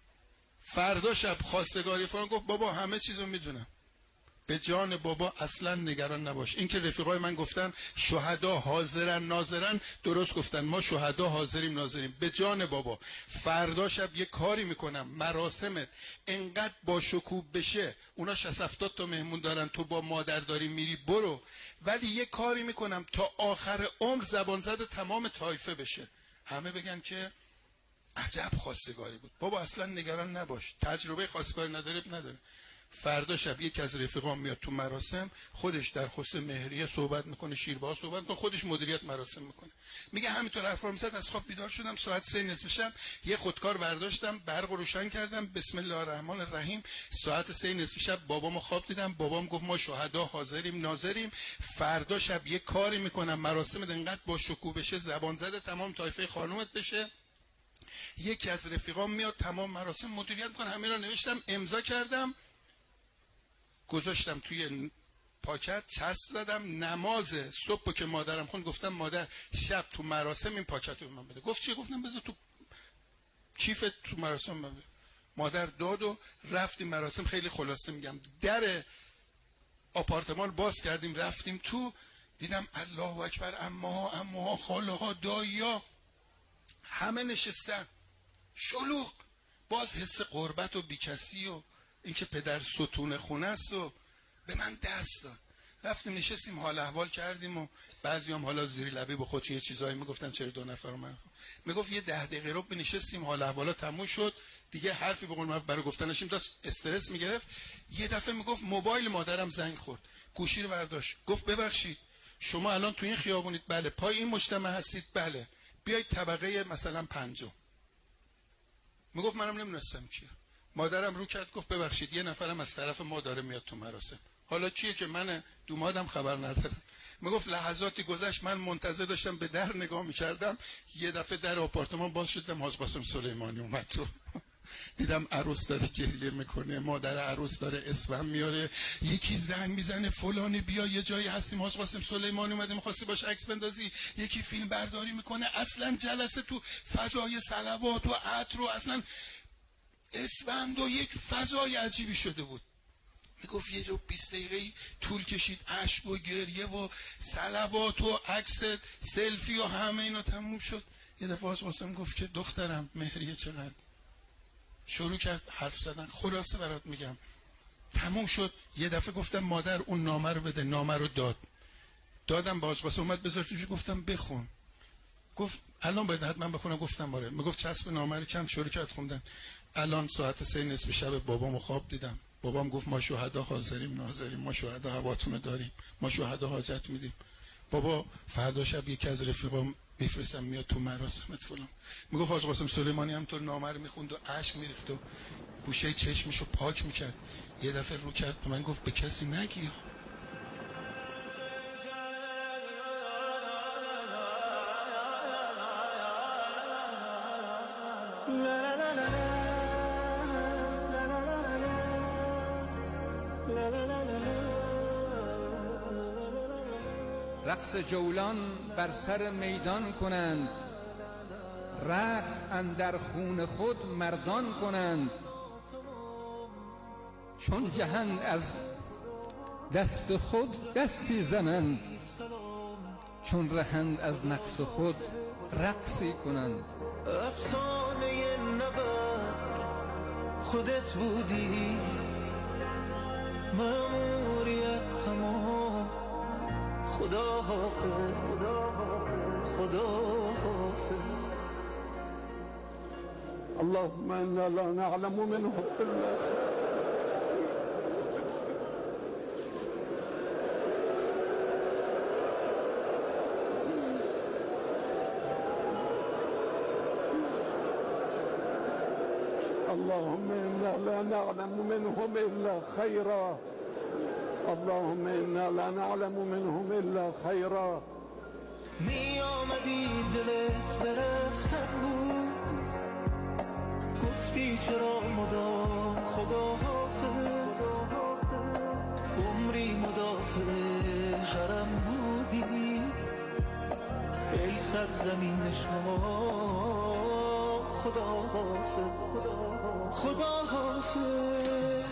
فردا شب خواستگاری فران. گفت بابا همه چیزو میدونم، به جان بابا اصلا نگران نباش. این که رفیقای من گفتن شهدا حاضرن ناظرن، درست گفتن، ما شهدا حاضریم ناظریم. به جان بابا فردا شب یه کاری میکنم، مراسمت انقدر با شکوه بشه، اونا 60-70 تا مهمون دارن، تو با مادر داری میری برو، ولی یه کاری میکنم تا آخر عمر زبان زد تمام طایفه بشه، همه بگن که عجب خواستگاری بود. بابا اصلا نگران نباش، تجربه خواستگاری نداره. فردا شب یکی از رفیقام میاد تو مراسم، خودش در خصوص مهریه صحبت میکنه، شیرباز صحبت میکنه، خودش مدیریت مراسم میکنه. میگه همینطور حرفا میزد. از خواب بیدار شدم ساعت 3 نصف شب، یه خودکار برداشتم، برق روشن کردم، بسم الله الرحمن الرحیم. ساعت 3 نصف شب بابامو خواب دیدم. بابام گفت ما شهدا حاضریم ناظریم، فردا شب یه کاری میکنم مراسمت انقدر با شکوه بشه، زبان زده تمام طایفه خانومت بشه. یکی از رفیقام میاد تمام مراسم مدیریت کنه. همین رو نوشتم، امضا کردم، گذاشتم توی پاکت، چسب زدم. نماز صبح که مادرم خوند گفتم مادر شب تو مراسم این پاکت رو به من بده. گفت چی؟ گفتم بذار تو کیفت تو مراسم بده. مادر داد و رفتیم مراسم. خیلی خلاصه میگم، در آپارتمان باز کردیم رفتیم تو، دیدم الله اکبر، عموها خاله‌ها دایی‌ها همه نشستن شلوغ. باز حس غربت و بیکسی و اینکه پدر ستون خونه است و به من دست داد. رفتیم نشستیم حال احوال کردیم و بعضیام حالا زیری لبی به خودش یه چیزایی میگفتن. چرا 2 نفر من میگفت یه 10 دقیقه رو بنشستیم حال احوالا تموم شد دیگه، حرفی به قول معروف برای گفتنشیم داشت استرس میگرفت. یه دفعه میگفت موبایل مادرم زنگ خورد، گوشی رو برداشت گفت ببخشید شما الان تو این خیابونید؟ بله. پای این مجتمع هستید؟ بله. بیایید طبقه مثلا 5. میگفت منم نمیدونستم کیه. مادرم رو کرد گفت ببخشید یه نفرم از طرف ما داره میاد تو مراسم. حالا چیه که من دومادم خبر ندارم. میگفت لحظاتی گذشت من منتظر داشتم به در نگاه میکردم، یه دفعه در آپارتمان باز شدم، حاج قاسم سلیمانی اومد تو. دیدم عروس داره گریه میکنه، مادر عروس داره اسفم میاره، یکی زنگ میزنه فلانی بیا یه جایی هستیم، حاج قاسم سلیمانی اومده میخواستی باش عکس بندازی، یکی فیلم برداری میکنه. اصلا جلسه تو فضای صلوات و عطر و اصلا اسفند و یک فضای عجیبی شده بود. میگفت یه جو 20 دقیقه طول کشید، اشک و گریه و صلوات و عکس سلفی و همه اینا تموم شد. یه دفعه حاج قاسم گفت که دخترم مهریه چقدر؟ شروع کرد حرف زدن. خلاصه برات میگم تموم شد. یه دفعه گفتم مادر اون نامه رو بده. نامه رو دادم به حاج قاسم، اومد بذار توش. گفتم بخون. گفت الان باید حتما بخونم. گفتم آره. میگفت چسب نامه رو کم. شروع کرد خوندن. الان ساعت 3 نصف شب بابامو خواب دیدم. بابام گفت ما شهدا حاضریم ناظریم، ما شهدا هواتون داریم، ما شهدا حاجت میدیم. بابا فردا شب یکی از رفیقام میفرستم میاد تو مراسمت فلان. میگفت حاج قاسم سلیمانی هم تو نامه رو میخوند و اشک میریخت و گوشه چشمشو پاک میکرد. یه دفعه رو کرد به من گفت به کسی نگی. رقص جولان بر سر میدان کنند، رقص اندر خون خود مرزان کنند. چون جهان از دست خود دستی زنند، چون رهند از نقص خود رقصی کنند. افسانه نبرد خودت بودی، مأموریت تمام. خدا حافظ، خدا حافظ. اللهم انا لا نعلم منه الا اللهم انا لا نعلم منهم الا خيرا، اللهم انا لا نعلم منهم الا خيرا. می آمدی دلت برفتن بود، گفتی چرا مدام خدا حافظ. عمری مدافع حرم بودی، ای سرزمین شما خدا حافظ، خدا حافظ.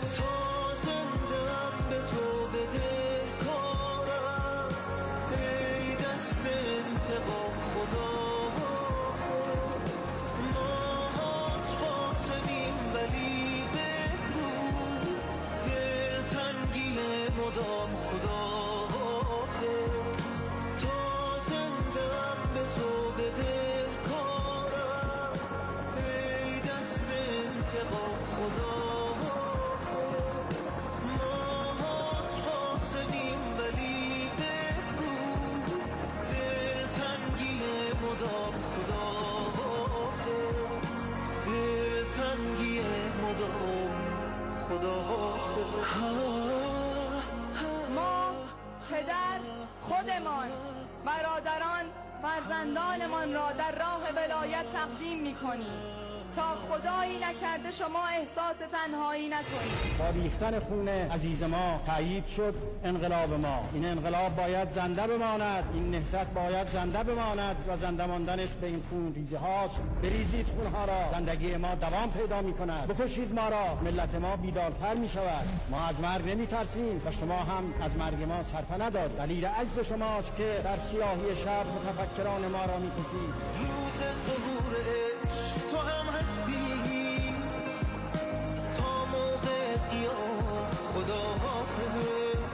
ما پدر خودمان برادران فرزندانمان را در راه ولایت تقدیم می‌کنیم. تا خدایی نکرده شما احساس تنهایی نکنید. با ریختن خون عزیز ما تایید شد انقلاب ما. این انقلاب باید زنده بماند، این نهضت باید زنده بماند و زنده ماندنش به این خون ریزه هاست. بریزید خونها را، زندگی ما دوام پیدا می کند. بکشید ما را، ملت ما بیدارتر می شود. ما از مرگ نمی ترسیم و شما هم از مرگ ما صرفه ندارید. دلیل عجز شماست که در سیاهی شب متفکران ما را می کشید. روز ظهور عشق تو هم هستی، تا موقع قیام خدا حافظ.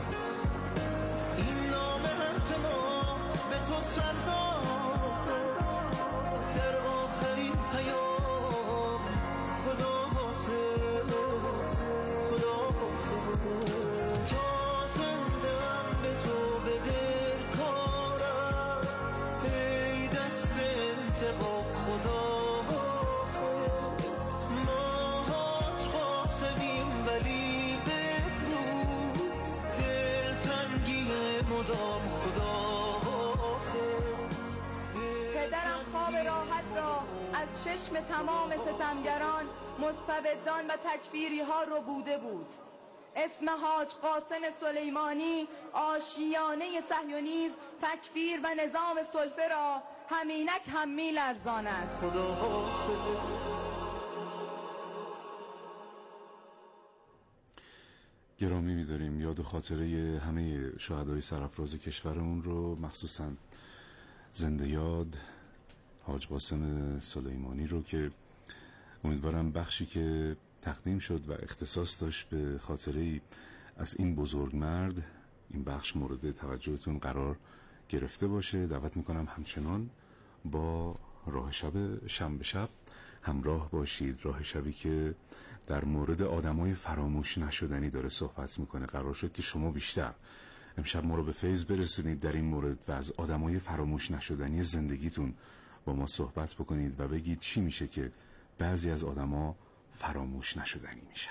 این نام حرف ماست به تو سردار، در آخرین پیام خدا حافظ، خدا حافظ. تا زنده هم به تو بده کارم، ای دست انتقام خدا حافظ. ما هاش قاسمیم ولی بدرود، دلتنگی مدام خدا حافظ. پدرم خواب راحت را از چشم تمام ستمگران، مستبدان و تکفیری ها رو بوده بود. اسم حاج قاسم سلیمانی آشیانه صهیونیسم، تکفیر و نظام سلفه را همینک هم می‌لرزاند. خدا حافظ. گرامی می‌داریم یاد و خاطره همه شهدای سرافراز کشورمون رو، مخصوصاً زنده یاد حاج قاسم سلیمانی رو که امیدوارم بخشی که تقدیم شد و اختصاص داشت به خاطره‌ای از این بزرگ مرد، این بخش مورد توجهتون قرار گرفته باشه. دعوت میکنم همچنان با راه شب شنبه شب همراه باشید. راه شبی که در مورد آدمای فراموش نشدنی داره صحبت میکنه. قرار شد که شما بیشتر امشب ما رو به فیض برسونید در این مورد و از آدمای فراموش نشدنی زندگیتون با ما صحبت بکنید و بگید چی میشه که بعضی از آدما فراموش نشدنی میشن.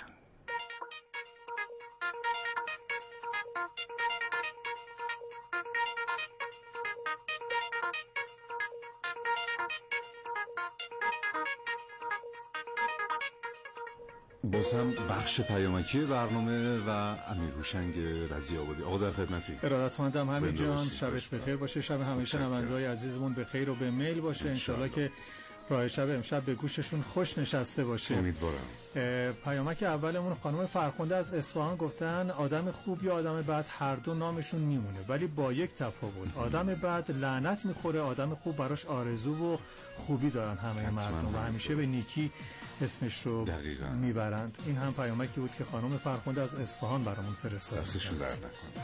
باز هم بخش پیامکی برنامه و امیر هوشنگ رضی آبادی. آقا در خدمتی. ارادتمندم همین جان، شبش بخیر باشه، شب همه شنونده‌های عزیزمون بخیر و به میل باشه. انشالله که راه شب امشب به گوششون خوش نشسته باشه. امیدوارم. پیامک اولمون خانم فرخنده از اصفهان گفتن آدم خوب یا آدم بد هر دو نامشون میمونه، ولی با یک تفاوت. آدم بد لعنت میخوره، آدم خوب براش آرزو و خوبی دارن همه مردم و همیشه به نیکی اسمش رو میبرند. این هم پیامکی بود که خانم فرخنده از اصفهان برامون فرستاد. دستشون درد نکنه.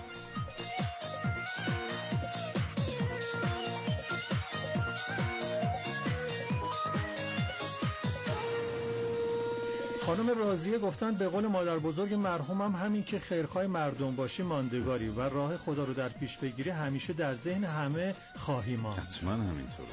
خانم راضیه گفتن به قول مادر بزرگ مرحومم همین که خیرخواه مردم باشی ماندگاری و راه خدا رو در پیش بگیری همیشه در ذهن همه خواهی ماند. حتما همینطوره.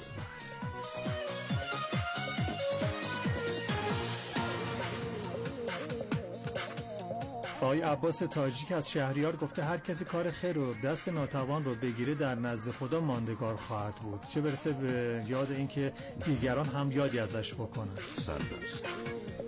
آقای عباس تاجیک از شهریار گفته هر کسی کار خیر رو دست ناتوان رو بگیره در نزد خدا ماندگار خواهد بود، چه برسه به یاد این که دیگران هم یادی ازش بکنن. سربست.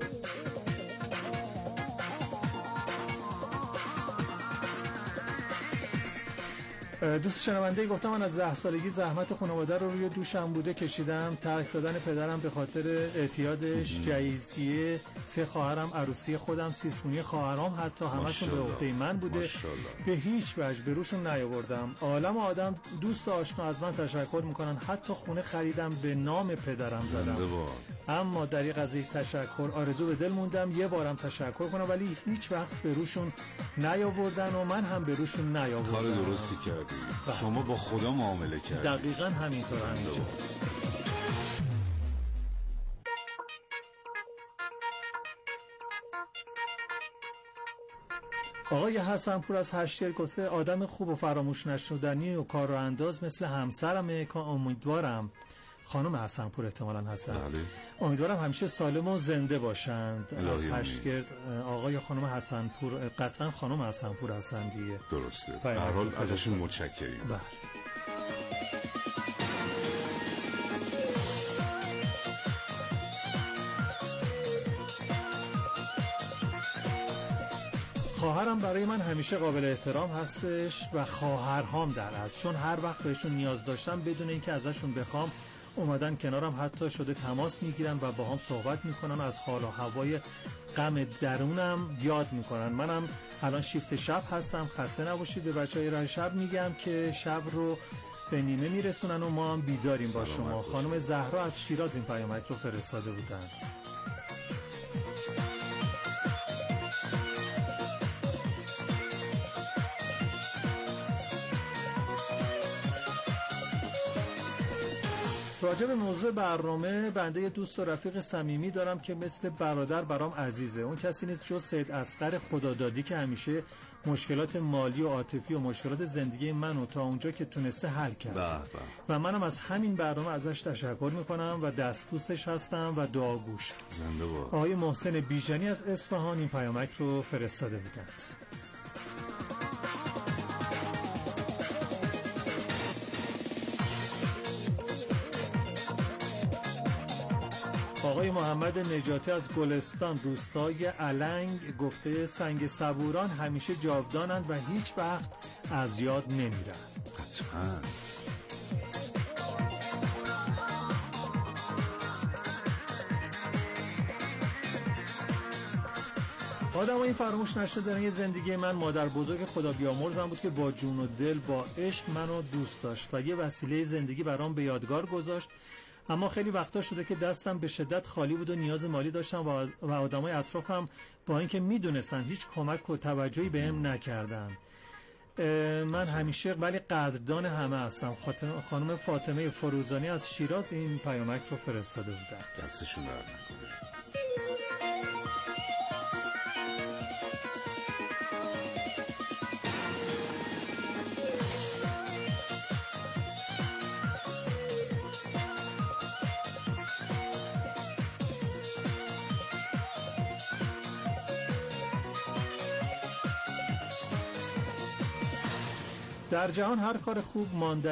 دوست شنونده گفتم من از 10 سالگی زحمت خانواده رو روی دوشم بوده کشیدم. ترک دادن پدرم به خاطر اعتیادش، جهیزیه 3 خواهرم، عروسی خودم، سیسمونی خواهرام، حتی همشون به عهده من بوده. به هیچ وجه به روشون نیاوردم. عالم آدم دوست و آشنا از من تشکر میکنن، حتی خونه خریدم به نام پدرم زدم. اما در این قضیه تشکر آرزو به دل موندم یه بارم تشکر کنم، ولی هیچ وقت به روشون نیاوردن و من هم به روشون نیاوردم. کار درستی کردی. شما با خدا معامله کردی. دقیقاً همینطور همینجا. آقای حسنپور از هشتیر گفته آدم خوب و فراموش نشدنی و کار و انداز مثل همسرمه که امیدوارم خانم حسنپور احتمالاً هستن. امیدوارم همیشه سالم و زنده باشند. از هشتگرد آقای خانم حسنپور، قطعا خانم حسنپور هستن دیگه. درسته. به هر حال ازشون متشکریم. شوهرم برای من همیشه قابل احترام هستش و خواهرهام در از، چون هر وقت بهشون نیاز داشتم بدون اینکه ازشون بخوام اومدن کنارم، حتی شده تماس میگیرن و با هم صحبت میکنن، از حال و هوای غم درونم یاد میکنن. منم الان شیفت شب هستم، خسته نباشید. به بچهای راه شب میگم که شب رو به نیمه میرسونن و ما هم بیداریم با شما. خانم زهرا از شیراز این پیامک رو فرستاده بودند. راجع به موضوع برنامه، بنده یه دوست و رفیق صمیمی دارم که مثل برادر برام عزیزه. اون کسی نیست جز سید اصغر خدادادی که همیشه مشکلات مالی و عاطفی و مشکلات زندگی منو تا اونجا که تونسته حل کرد و منم از همین برنامه ازش تشکر میکنم و دستبوسش هستم و دعاگوش. زنده باد. آقای محسن بیژنی از اصفهان این پیامک رو فرستاده بودند. آقای محمد نجاتی از گلستان روستای علنگ گفته سنگ صبوران همیشه جاودانند و هیچ وقت از یاد نمیرن. حتما. آدم ها این فراموش نشده دارن. یه زندگی من مادر بزرگ خدا بیامرزم بود که با جون و دل با عشق منو دوست داشت و یه وسیله زندگی برام به یادگار گذاشت. اما خیلی وقتا شده که دستم به شدت خالی بود و نیاز مالی داشتم و آدمای اطرافم با اینکه میدونستن هیچ کمک و توجهی بهم نکردن. من همیشه ولی قدردان همه هستم. خانم فاطمه فروزانی از شیراز این پیامک رو فرستاده بودند. دستشون درد نکنه. در جهان هر کار خوب مانده